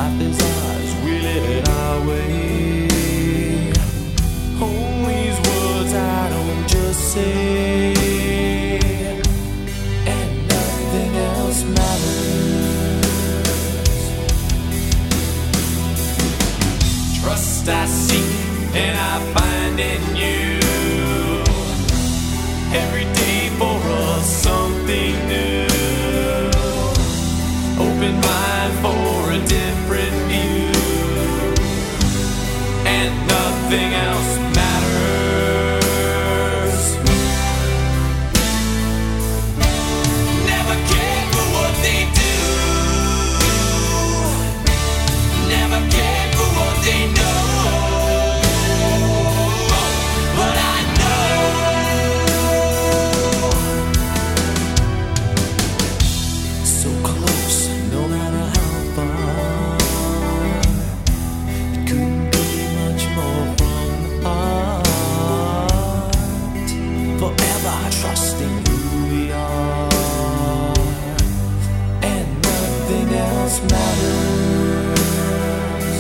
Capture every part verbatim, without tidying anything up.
Life is ours, we live it our way. Hold these words I don't just say, and nothing else matters. Trust I seek and I find in you. Every day for us something new. Open mind for a different view, and nothing else matters. Never cared for what they do. Never cared for what they know. But I so close, no matter how far. It couldn't be much more from the heart. Forever trusting who we are, and nothing else matters.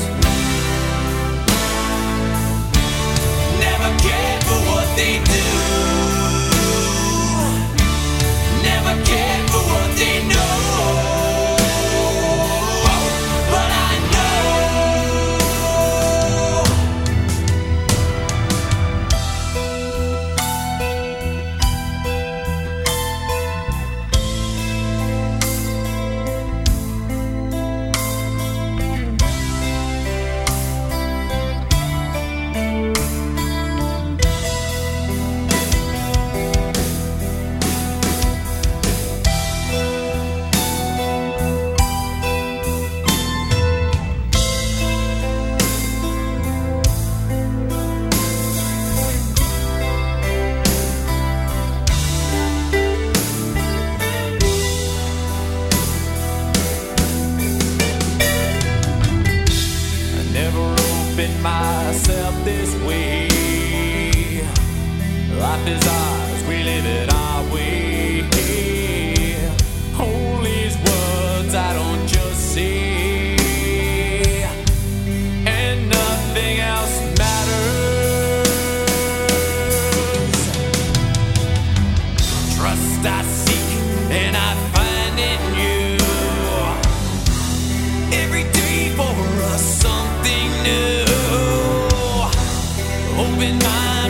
Never cared for what they do. Never cared for what they know. Myself this way. Life is ours, we live it our way. Hold these words I don't just say, and nothing else matters. Trust I seek and I find in you. Every day for us something new. Open mind